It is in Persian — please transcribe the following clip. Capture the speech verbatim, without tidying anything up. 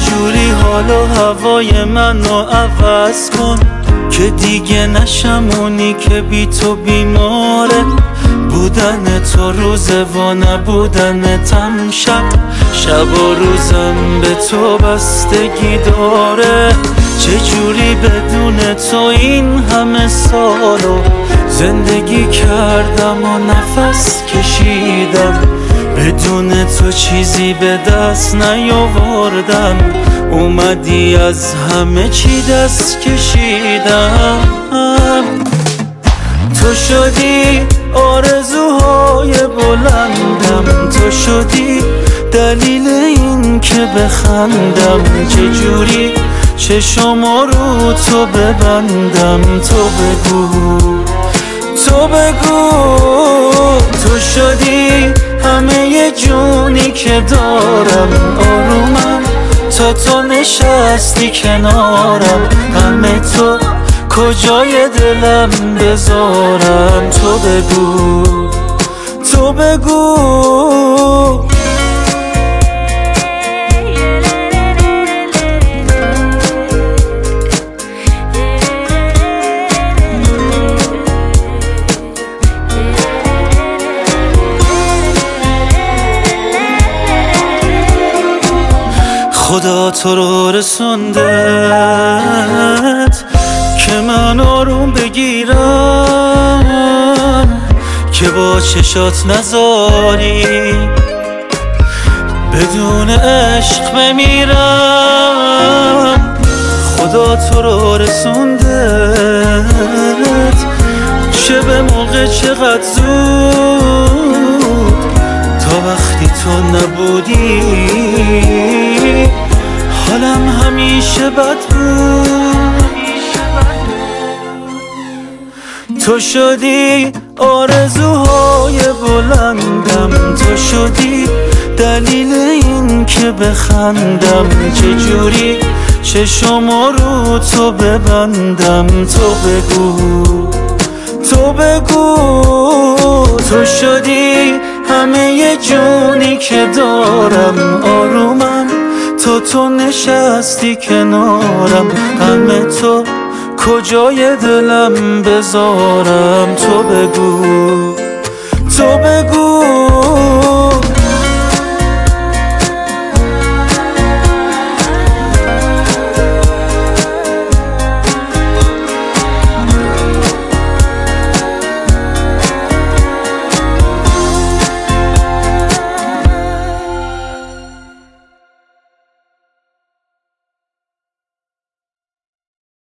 چجوری حال و هوای منو عوض کن که دیگه نشم اونی که بی تو بیماره. بودن تو روزه و نبودنتم شب، شب و روزم به تو بستگی داره. چجوری بدون تو این همه سالو زندگی کردم و نفس کشیدم، بدون تو چیزی به دست نیاوردم. اومدی از همه چی دست کشیدم. تو شدی آرزوهای بلندم، تو شدی دلیل این که بخندم. چجوری چشمو رو تو ببندم؟ تو بگو، تو بگو. تو شدی همه جونی که دارم، آرومم تا تو نشستی کنارم. همه تو کجای دلم بذارم؟ تو بگو، تو بگو. خدا تو رو رسوندت که من آروم بگیرم، که با چشات نذاری بدون عشق بمیرم. خدا تو رو رسوندت چه به موقع چقدر زود، تا وقتی تو نبودی حالم همیشه بد بود. تو شدی آرزوهای بلندم، تو شدی دلیل این که بخندم. چجوری چشمو رو تو ببندم؟ تو بگو، تو بگو. تو شدی همه جونی که دارم، آرومم تا تو نشستی کنارم. همه تو کجای دلم بذارم؟ تو بگو، تو بگو.